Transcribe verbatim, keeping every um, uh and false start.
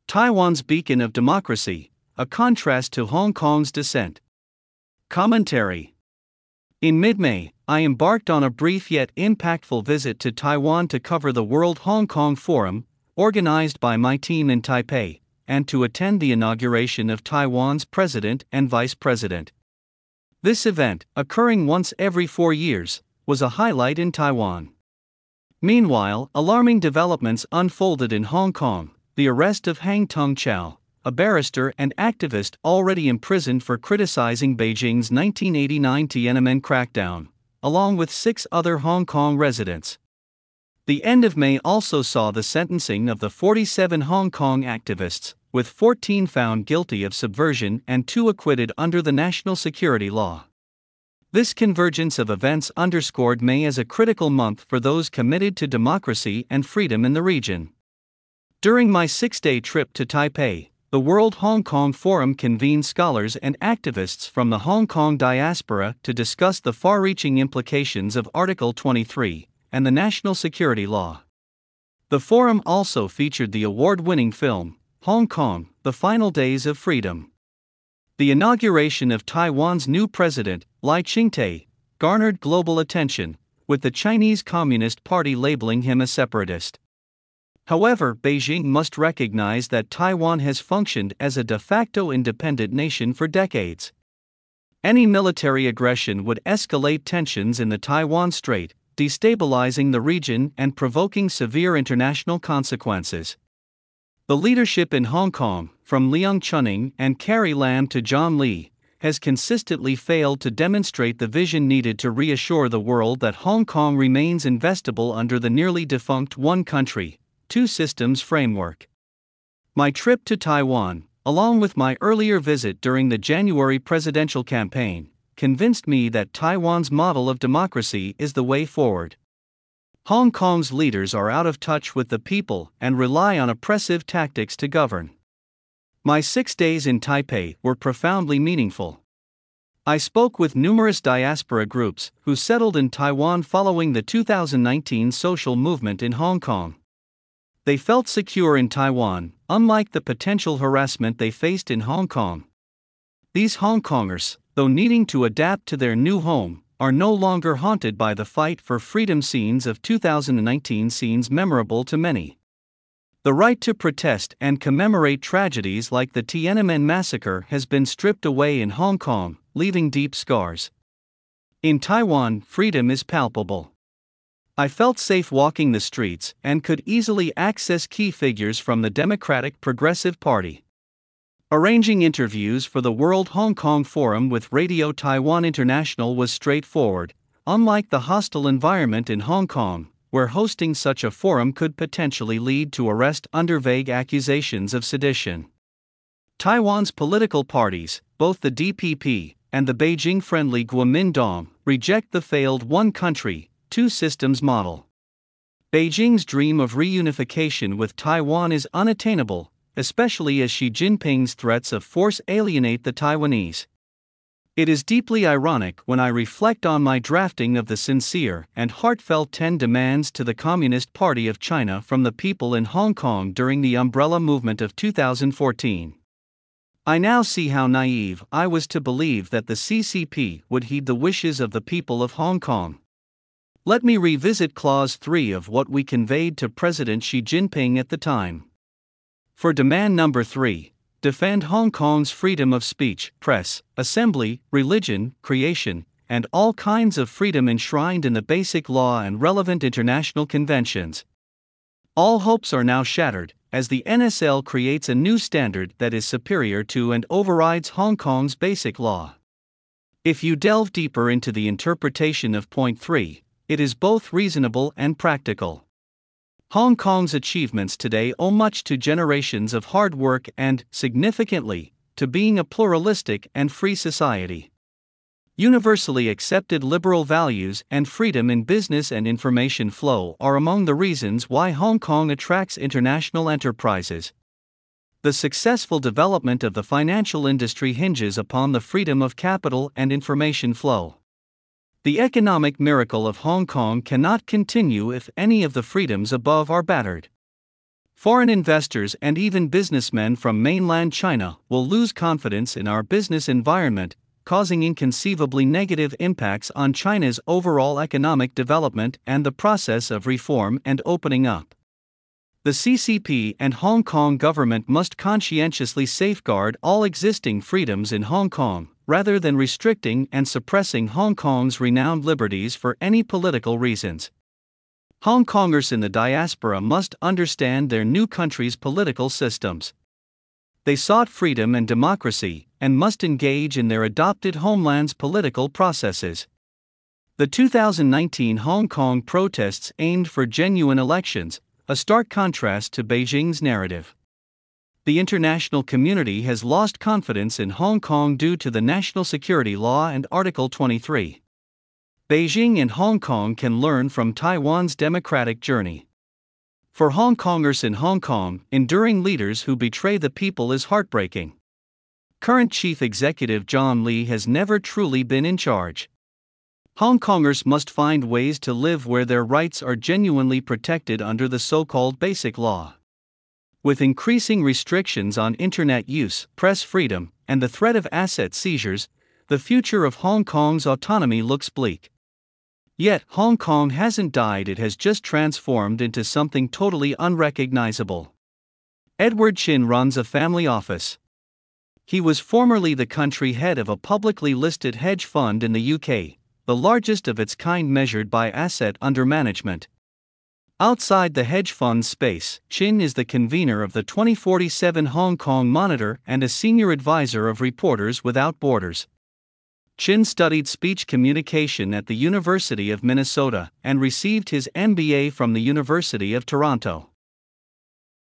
Taiwan's beacon of democracy, a contrast to Hong Kong's descent. Commentary. In mid-May, I embarked on a brief yet impactful visit to Taiwan to cover the World Hong Kong Forum, organized by my team in Taipei, and to attend the inauguration of Taiwan's president and vice president. This event, occurring once every four years, was a highlight in Taiwan. Meanwhile, alarming developments unfolded in Hong Kong. The arrest of Hang Tung-Chau, a barrister and activist already imprisoned for criticizing Beijing's nineteen eighty-nine Tiananmen crackdown, along with six other Hong Kong residents. The end of May also saw the sentencing of the forty-seven Hong Kong activists, with fourteen found guilty of subversion and two acquitted under the national security law. This convergence of events underscored May as a critical month for those committed to democracy and freedom in the region. During my six-day trip to Taipei, the World Hong Kong Forum convened scholars and activists from the Hong Kong diaspora to discuss the far-reaching implications of Article twenty-three and the national security law. The forum also featured the award-winning film, Hong Kong: The Final Days of Freedom. The inauguration of Taiwan's new president, Lai Ching-te, garnered global attention, with the Chinese Communist Party labeling him a separatist. However, Beijing must recognize that Taiwan has functioned as a de facto independent nation for decades. Any military aggression would escalate tensions in the Taiwan Strait, destabilizing the region and provoking severe international consequences. The leadership in Hong Kong, from Leung Chun-ing and Carrie Lam to John Lee, has consistently failed to demonstrate the vision needed to reassure the world that Hong Kong remains investable under the nearly defunct one country, two systems framework. My trip to Taiwan, along with my earlier visit during the January presidential campaign, convinced me that Taiwan's model of democracy is the way forward. Hong Kong's leaders are out of touch with the people and rely on oppressive tactics to govern. My six days in Taipei were profoundly meaningful. I spoke with numerous diaspora groups who settled in Taiwan following the two thousand nineteen social movement in Hong Kong. They felt secure in Taiwan, unlike the potential harassment they faced in Hong Kong. These Hong Kongers, though needing to adapt to their new home, are no longer haunted by the fight for freedom scenes of two thousand nineteen scenes memorable to many. The right to protest and commemorate tragedies like the Tiananmen massacre has been stripped away in Hong Kong, leaving deep scars. In Taiwan, freedom is palpable. I felt safe walking the streets and could easily access key figures from the Democratic Progressive Party. Arranging interviews for the World Hong Kong Forum with Radio Taiwan International was straightforward, unlike the hostile environment in Hong Kong, where hosting such a forum could potentially lead to arrest under vague accusations of sedition. Taiwan's political parties, both the D P P and the Beijing-friendly Kuomintang, reject the failed one country, two systems model. Beijing's dream of reunification with Taiwan is unattainable, especially as Xi Jinping's threats of force alienate the Taiwanese. It is deeply ironic when I reflect on my drafting of the sincere and heartfelt ten demands to the Communist Party of China from the people in Hong Kong during the Umbrella Movement of two thousand fourteen. I now see how naive I was to believe that the C C P would heed the wishes of the people of Hong Kong. Let me revisit Clause three of what we conveyed to President Xi Jinping at the time. For demand number three, defend Hong Kong's freedom of speech, press, assembly, religion, creation, and all kinds of freedom enshrined in the Basic Law and relevant international conventions. All hopes are now shattered, as the N S L creates a new standard that is superior to and overrides Hong Kong's Basic Law. If you delve deeper into the interpretation of Point three, it is both reasonable and practical. Hong Kong's achievements today owe much to generations of hard work and, significantly, to being a pluralistic and free society. Universally accepted liberal values and freedom in business and information flow are among the reasons why Hong Kong attracts international enterprises. The successful development of the financial industry hinges upon the freedom of capital and information flow. The economic miracle of Hong Kong cannot continue if any of the freedoms above are battered. Foreign investors and even businessmen from mainland China will lose confidence in our business environment, causing inconceivably negative impacts on China's overall economic development and the process of reform and opening up. The C C P and Hong Kong government must conscientiously safeguard all existing freedoms in Hong Kong, rather than restricting and suppressing Hong Kong's renowned liberties for any political reasons. Hong Kongers in the diaspora must understand their new country's political systems. They sought freedom and democracy, and must engage in their adopted homeland's political processes. The two thousand nineteen Hong Kong protests aimed for genuine elections, a stark contrast to Beijing's narrative. The international community has lost confidence in Hong Kong due to the national security law and Article twenty-three. Beijing and Hong Kong can learn from Taiwan's democratic journey. For Hong Kongers in Hong Kong, enduring leaders who betray the people is heartbreaking. Current Chief Executive John Lee has never truly been in charge. Hong Kongers must find ways to live where their rights are genuinely protected under the so-called Basic Law. With increasing restrictions on internet use, press freedom, and the threat of asset seizures, the future of Hong Kong's autonomy looks bleak. Yet, Hong Kong hasn't died, it has just transformed into something totally unrecognizable. Edward Chin runs a family office. He was formerly the country head of a publicly listed hedge fund in the U K, the largest of its kind measured by asset under management. Outside the hedge fund space, Chin is the convener of the twenty forty-seven Hong Kong Monitor and a senior advisor of Reporters Without Borders. Chin studied speech communication at the University of Minnesota and received his M B A from the University of Toronto.